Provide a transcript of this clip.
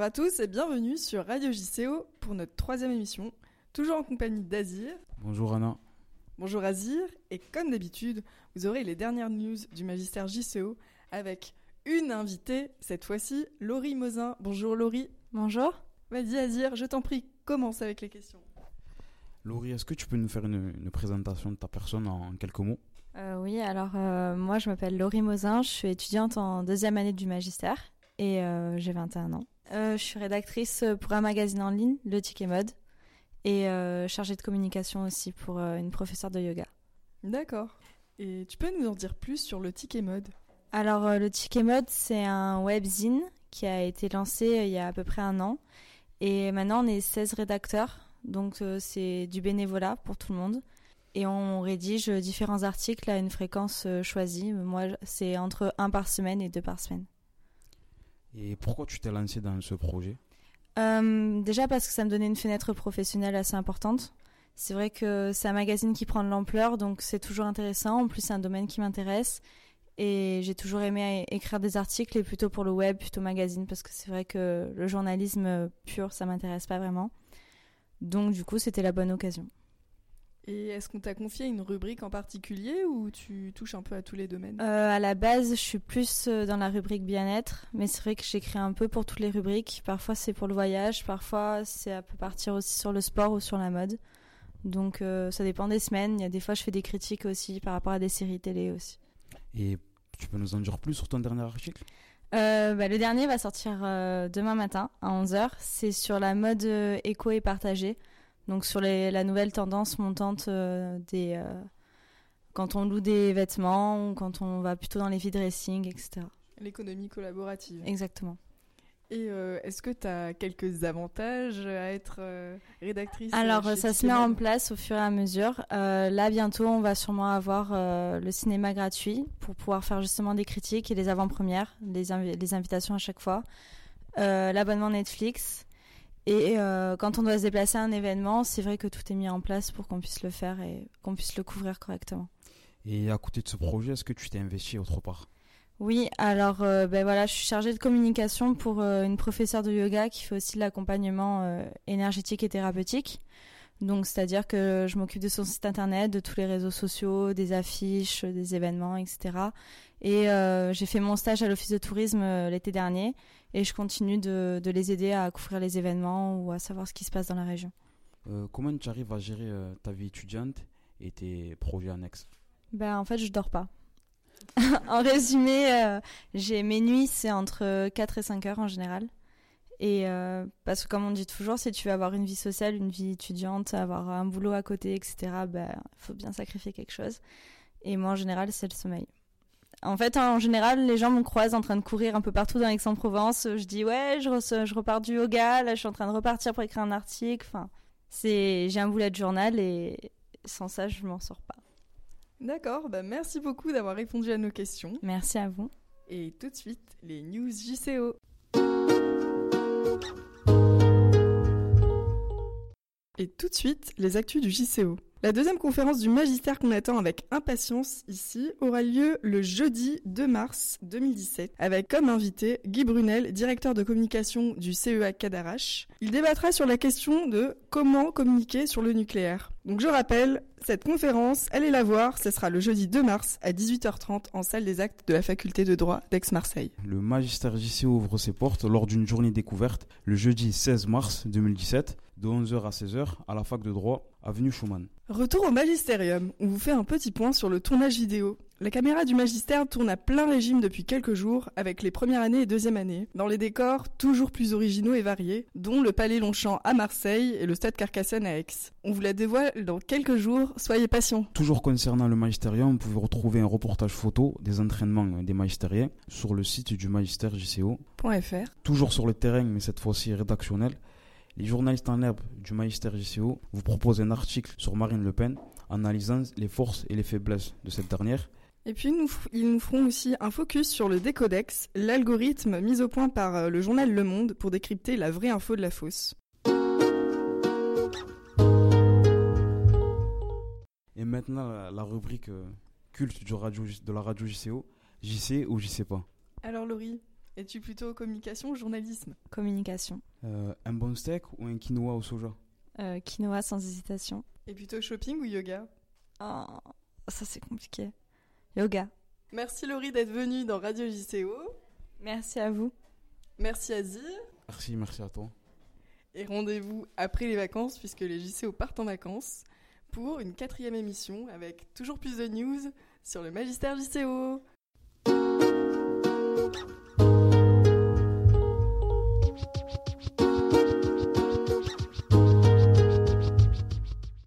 à tous et bienvenue sur Radio JCO pour notre 3e émission, toujours en compagnie d'Azir. Bonjour Anna. Bonjour Azir, et comme d'habitude, vous aurez les dernières news du magistère JCO avec une invitée, cette fois-ci, Laurie Mozin. Bonjour Laurie. Bonjour. Vas-y Azir, je t'en prie, commence avec les questions. Laurie, est-ce que tu peux nous faire une présentation de ta personne en quelques mots ? Oui, alors moi je m'appelle Laurie Mozin, je suis étudiante en 2e année du magistère et j'ai 21 ans. Je suis rédactrice pour un magazine en ligne, Le Ticket Mode, et chargée de communication aussi pour une professeure de yoga. D'accord. Et tu peux nous en dire plus sur Le Ticket Mode ? Alors Le Ticket Mode, c'est un webzine qui a été lancé il y a à peu près un an. Et maintenant on est 16 rédacteurs, donc c'est du bénévolat pour tout le monde. Et on rédige différents articles à une fréquence choisie. Moi, c'est entre 1 par semaine et 2 par semaine. Et pourquoi tu t'es lancée dans ce projet ? Déjà parce que ça me donnait une fenêtre professionnelle assez importante. C'est vrai que c'est un magazine qui prend de l'ampleur, donc c'est toujours intéressant. En plus, c'est un domaine qui m'intéresse. Et j'ai toujours aimé écrire des articles, et plutôt pour le web, plutôt magazine, parce que c'est vrai que le journalisme pur, ça m'intéresse pas vraiment. Donc du coup, c'était la bonne occasion. Et est-ce qu'on t'a confié une rubrique en particulier ou tu touches un peu à tous les domaines ? À la base, je suis plus dans la rubrique bien-être, mais c'est vrai que j'écris un peu pour toutes les rubriques. Parfois, c'est pour le voyage, parfois, ça peut partir aussi sur le sport ou sur la mode. Donc, ça dépend des semaines. Il y a des fois, je fais des critiques aussi par rapport à des séries télé aussi. Et tu peux nous en dire plus sur ton dernier article ? Le dernier va sortir demain matin à 11h. C'est sur la mode éco et partagée. Donc sur la nouvelle tendance montante quand on loue des vêtements ou quand on va plutôt dans les vide-dressing, etc. L'économie collaborative. Exactement. Et est-ce que tu as quelques avantages à être rédactrice ? Alors chez ça se Ticket met en Mode place au fur et à mesure. Là bientôt on va sûrement avoir le cinéma gratuit pour pouvoir faire justement des critiques et les avant-premières, les invitations à chaque fois. L'abonnement Netflix. Et quand on doit se déplacer à un événement, c'est vrai que tout est mis en place pour qu'on puisse le faire et qu'on puisse le couvrir correctement. Et à côté de ce projet, est-ce que tu t'es investi autre part ? Oui, alors je suis chargée de communication pour une professeure de yoga qui fait aussi de l'accompagnement énergétique et thérapeutique. Donc, c'est-à-dire que je m'occupe de son site internet, de tous les réseaux sociaux, des affiches, des événements, etc. Et j'ai fait mon stage à l'office de tourisme l'été dernier et je continue de les aider à couvrir les événements ou à savoir ce qui se passe dans la région. Comment tu arrives à gérer ta vie étudiante et tes projets annexes ? En fait, je dors pas. En résumé, mes nuits, c'est entre 4 et 5 heures en général. Et parce que comme on dit toujours, si tu veux avoir une vie sociale, une vie étudiante, avoir un boulot à côté, etc., il faut bien sacrifier quelque chose. Et moi, en général, c'est le sommeil. En fait, en général, les gens me croisent en train de courir un peu partout dans l'Aix-en-Provence. Je dis, ouais, je repars du yoga, là, je suis en train de repartir pour écrire un article. Enfin, j'ai un bullet journal et sans ça, je m'en sors pas. D'accord, merci beaucoup d'avoir répondu à nos questions. Merci à vous. Et tout de suite, les news JCO. Et tout de suite, les actus du JCO. La 2e conférence du magistère qu'on attend avec impatience ici aura lieu le jeudi 2 mars 2017 avec comme invité Guy Brunel, directeur de communication du CEA Cadarache. Il débattra sur la question de comment communiquer sur le nucléaire. Donc je rappelle, cette conférence, allez la voir, ce sera le jeudi 2 mars à 18h30 en salle des actes de la faculté de droit d'Aix-Marseille. Le magistère JCO ouvre ses portes lors d'une journée découverte le jeudi 16 mars 2017 de 11h à 16h à la fac de droit, avenue Schumann. Retour au magistérium, on vous fait un petit point sur le tournage vidéo. La caméra du magistère tourne à plein régime depuis quelques jours avec les premières années et deuxième années, dans les décors toujours plus originaux et variés, dont le Palais Longchamp à Marseille et le Stade Carcassonne à Aix. On vous la dévoile dans quelques jours, soyez patients. Toujours concernant le magistérium, vous pouvez retrouver un reportage photo des entraînements des magistériens sur le site du magistère JCO.fr. Toujours sur le terrain, mais cette fois-ci rédactionnel. Les journalistes en herbe du magistère JCO vous proposent un article sur Marine Le Pen, analysant les forces et les faiblesses de cette dernière. Et puis ils nous feront aussi un focus sur le décodex, l'algorithme mis au point par le journal Le Monde pour décrypter la vraie info de la fausse. Et maintenant la rubrique culte de la radio JCO, JC ou JC pas. Alors Laurie, Es-tu plutôt communication ou journalisme? Communication. Un bon steak ou un quinoa au soja? Quinoa sans hésitation. Et plutôt shopping ou yoga? Oh, ça c'est compliqué. Yoga. Merci Laurie d'être venue dans Radio JCO. Merci à vous. Merci Azir. Merci à toi. Et rendez-vous après les vacances, puisque les JCO partent en vacances, pour une 4e émission avec toujours plus de news sur le magistère JCO.